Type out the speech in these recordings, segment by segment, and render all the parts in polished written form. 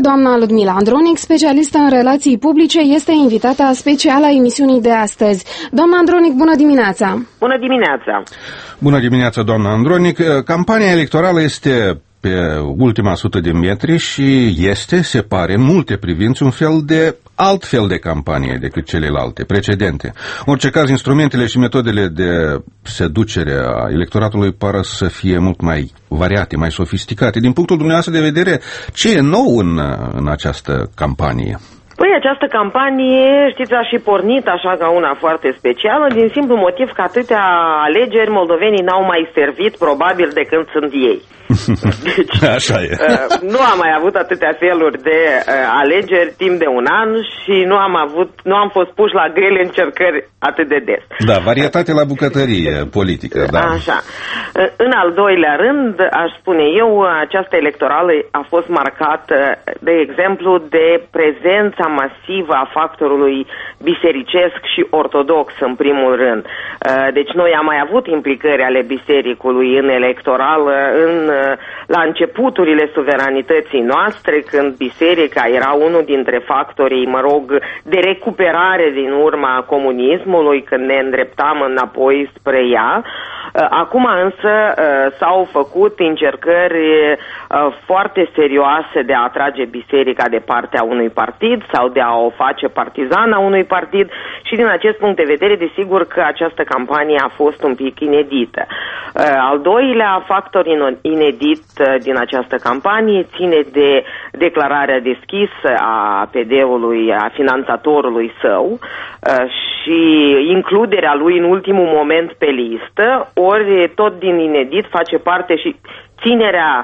Doamna Ludmila Andronic, specialistă în relații publice, este invitata specială a emisiunii de astăzi. Doamna Andronic, bună dimineața! Bună dimineața! Bună dimineața, doamna Andronic. Campania electorală este pe ultima 100 de metri și se pare, în multe privințe, un altfel de campanie decât celelalte precedente. În orice caz, instrumentele și metodele de seducere a electoratului par să fie mult mai variate, mai sofisticate. Din punctul dumneavoastră de vedere, ce e nou în această campanie? Păi această campanie, știți, a și pornit așa ca una foarte specială, din simplu motiv că atâtea alegeri moldovenii n-au mai servit, probabil, de când sunt ei. Deci, așa e. Nu am mai avut atâtea feluri de alegeri timp de un an și nu am fost puși la grele încercări atât de des. Da, varietate la bucătărie politică, da. Așa. În al doilea rând, aș spune eu, această electorală a fost marcată, de exemplu, de prezența masivă a factorului bisericesc și ortodox, în primul rând. Deci noi am mai avut implicări ale bisericului în electorală, la începuturile suveranității noastre, când biserica era unul dintre factorii, de recuperare din urma comunismului, când ne îndreptam înapoi spre ea. Acum însă s-au făcut încercări foarte serioase de a atrage biserica de partea unui partid sau de a o face partizana unui partid și din acest punct de vedere, desigur că această campanie a fost un pic inedită. Al doilea factor inedit din această campanie ține de declararea deschisă a PD-ului, a finanțatorului său și includerea lui în ultimul moment pe listă, ori tot din inedit face parte și ținerea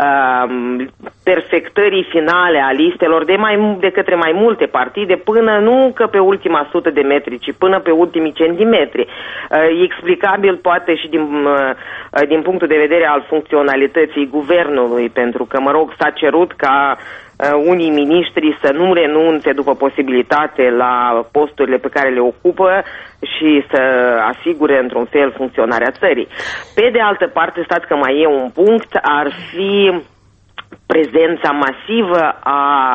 perfectării finale a listelor de către mai multe partide până nu că pe ultima 100 de metri, ci până pe ultimii centimetri. Explicabil poate și din punctul de vedere al funcționalității guvernului, pentru că, s-a cerut ca unii miniștri să nu renunțe după posibilitate la posturile pe care le ocupă și să asigure într-un fel funcționarea țării. Pe de altă parte, stați că mai e un punct, ar fi prezența masivă a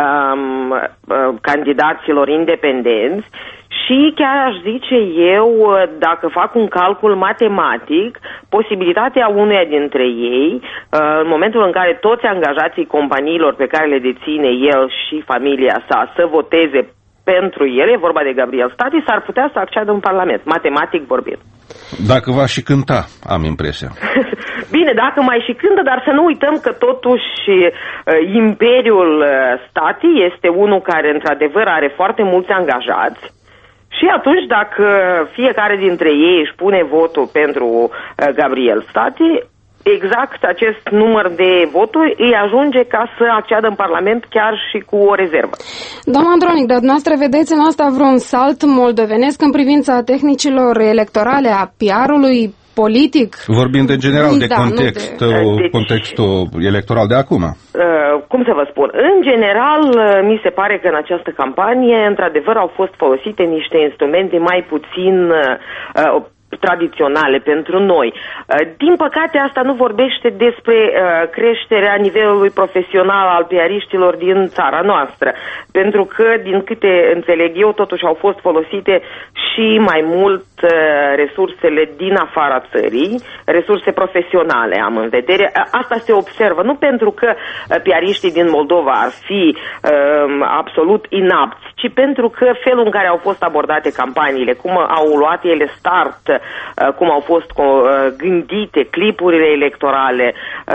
candidaților independenți și chiar aș zice eu, dacă fac un calcul matematic, posibilitatea uneia dintre ei, în momentul în care toți angajații companiilor pe care le deține el și familia sa să voteze pentru el, e vorba de Gabriel Stati, s-ar putea să acceadă în Parlament, matematic vorbind. Dacă va și cânta, am impresia. Bine, dacă mai și cântă, dar să nu uităm că totuși Imperiul Stati este unul care într-adevăr are foarte mulți angajați. Și atunci, dacă fiecare dintre ei își pune votul pentru Gabriel Stati, exact acest număr de voturi îi ajunge ca să acceadă în Parlament chiar și cu o rezervă. Doamna Andronic, dar dumneavoastră vedeți în asta vreun salt moldovenesc în privința tehnicilor electorale, a PR-ului politic? Vorbind în general de contextul electoral de acum. Cum să vă spun? În general, mi se pare că în această campanie, într-adevăr, au fost folosite niște instrumente mai puțin tradiționale pentru noi. Din păcate, asta nu vorbește despre creșterea nivelului profesional al PR-iștilor din țara noastră, pentru că, din câte înțeleg eu, totuși au fost folosite și mai mult resursele din afara țării, resurse profesionale am în vedere. Asta se observă, nu pentru că PR-iștii din Moldova ar fi absolut inapți, ci pentru că felul în care au fost abordate campaniile, cum au luat ele start, cum au fost gândite clipurile electorale,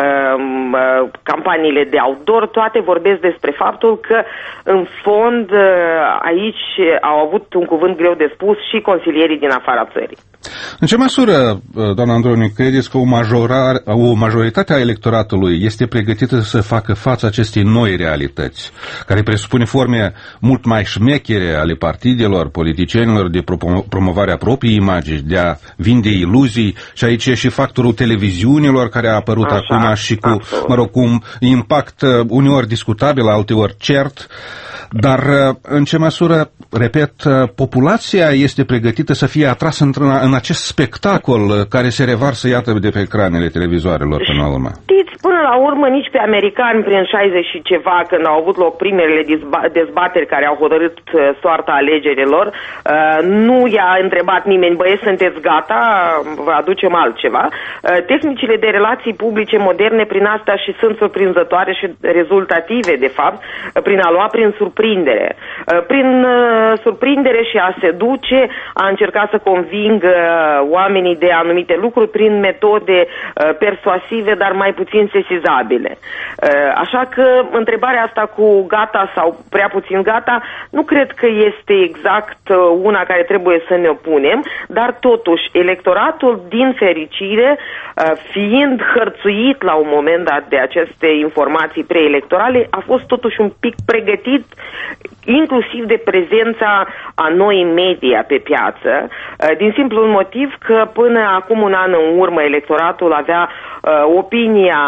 campaniile de outdoor, toate vorbesc despre faptul că, în fond, aici au avut un cuvânt greu de spus și consilierii din afara țării. În ce măsură, doamna Andronic, credeți că o majoritate a electoratului este pregătită să facă față acestei noi realități, care presupune forme mult mai șmechere ale partidelor, politicienilor de promovare a propriei imagini, de a vinde iluzii, și aici e și factorul televiziunilor care a apărut acum și cu un impact uneori discutabil, alteori cert. Dar în ce măsură, repet, populația este pregătită să fie atrasă în acest spectacol care se revarsă, iată, de pe ecranele televizoarelor până la urmă? Știți, până la urmă, nici pe americani, prin 60 și ceva, când au avut loc primele dezbateri care au hotărât soarta alegerilor, nu i-a întrebat nimeni, băieți, sunteți gata, vă aducem altceva. Tehnicile de relații publice moderne prin asta și sunt surprinzătoare și rezultative, de fapt, prin a lua prin surprindere. Prin surprindere și a seduce, a încercat să convingă oamenii de anumite lucruri prin metode persuasive, dar mai puțin sesizabile. Așa că întrebarea asta cu gata sau prea puțin gata, nu cred că este exact una care trebuie să ne opunem, dar totuși electoratul, din fericire, fiind hărțuit la un moment dat de aceste informații preelectorale, a fost totuși un pic pregătit, inclusiv de prezența a noi media pe piață, din simplul motiv că până acum un an în urmă electoratul avea opinia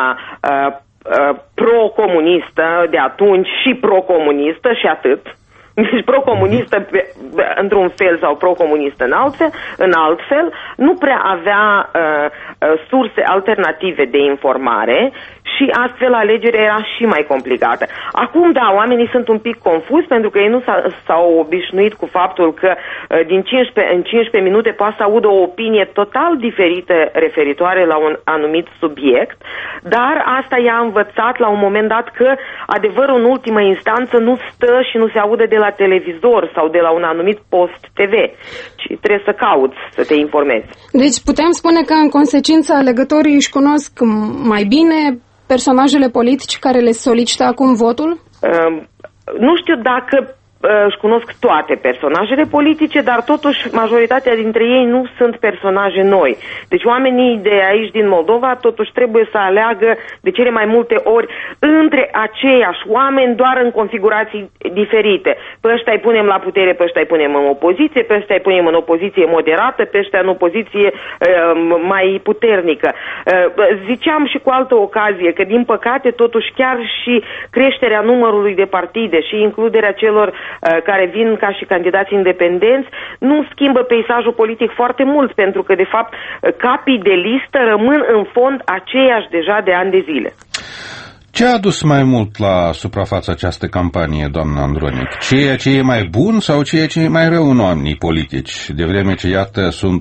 pro-comunistă de atunci și pro-comunistă și atât. Deci pro-comunistă într-un fel sau pro-comunistă în alt fel, nu prea avea surse alternative de informare și astfel alegerea era și mai complicată. Acum, da, oamenii sunt un pic confuzi pentru că ei nu s-au obișnuit cu faptul că din 15 în 15 minute poate să audă o opinie total diferită referitoare la un anumit subiect, dar asta i-a învățat la un moment dat că adevărul în ultimă instanță nu stă și nu se aude de la televizor sau de la un anumit post TV, ci trebuie să cauți să te informezi. Deci putem spune că în consecință alegătorii își cunosc mai bine personajele politici care le solicită acum votul? Nu știu dacă își cunosc toate personajele politice, dar totuși majoritatea dintre ei nu sunt personaje noi. Deci oamenii de aici din Moldova totuși trebuie să aleagă de cele mai multe ori între aceiași oameni, doar în configurații diferite. Pe ăștia îi punem la putere, pe ăștia îi punem în opoziție, pe ăștia îi punem în opoziție moderată, pe ăștia în opoziție mai puternică. Ziceam și cu altă ocazie că din păcate totuși chiar și creșterea numărului de partide și includerea celor care vin ca și candidați independenți nu schimbă peisajul politic foarte mult, pentru că, de fapt, capii de listă rămân în fond aceiași deja de ani de zile. Ce a adus mai mult la suprafață această campanie, doamna Andronic? Ceea ce e mai bun sau ceea ce e mai rău în oamenii politici? De vreme ce, iată, sunt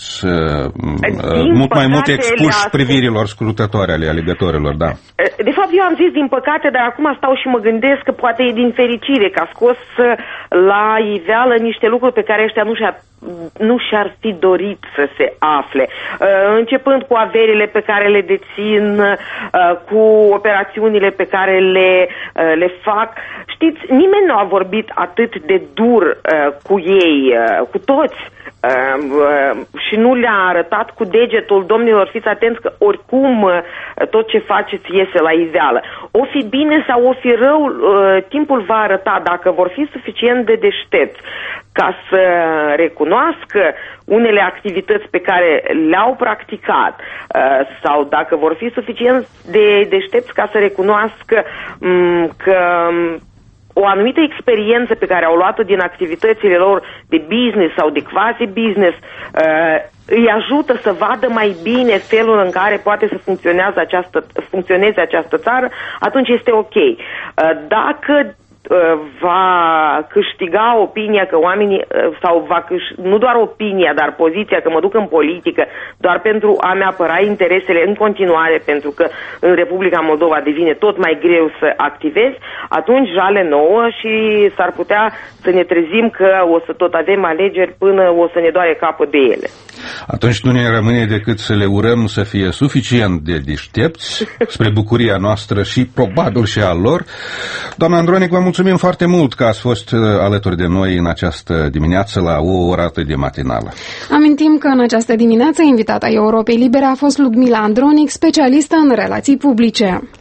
mult mai mult expuși privirilor scrutătoare ale alegătorilor, da. De fapt, eu am zis din păcate, dar acum stau și mă gândesc că poate e din fericire că a scos la iveală niște lucruri pe care ăștia nu și-ar fi dorit să se afle. Începând cu averile pe care le dețin, cu operațiunile pe care le fac. Știți, nimeni nu a vorbit atât de dur cu ei, cu toți. Și nu le-a arătat cu degetul, domnilor, fiți atenți că oricum tot ce faceți iese la iveală. O fi bine sau o fi rău, timpul va arăta dacă vor fi suficient de deștepți ca să recunoască unele activități pe care le-au practicat sau dacă vor fi suficient de deștepți ca să recunoască că o anumită experiență pe care au luat-o din activitățile lor de business sau de quasi-business îi ajută să vadă mai bine felul în care poate să funcționeze această țară, atunci este ok. Dacă va câștiga opinia că oamenii, sau nu doar opinia, dar poziția că mă duc în politică doar pentru a-mi apăra interesele în continuare, pentru că în Republica Moldova devine tot mai greu să activezi, atunci jale nouă și s-ar putea să ne trezim că o să tot avem alegeri până o să ne doare capul de ele. Atunci nu ne rămâne decât să le urăm să fie suficient de deștepți spre bucuria noastră și probabil și a lor. Doamna Andronic, vă mulțumim foarte mult că ați fost alături de noi în această dimineață la o oră atât de matinală. Amintim că în această dimineață invitata Europei Libere a fost Ludmila Andronic, specialistă în relații publice.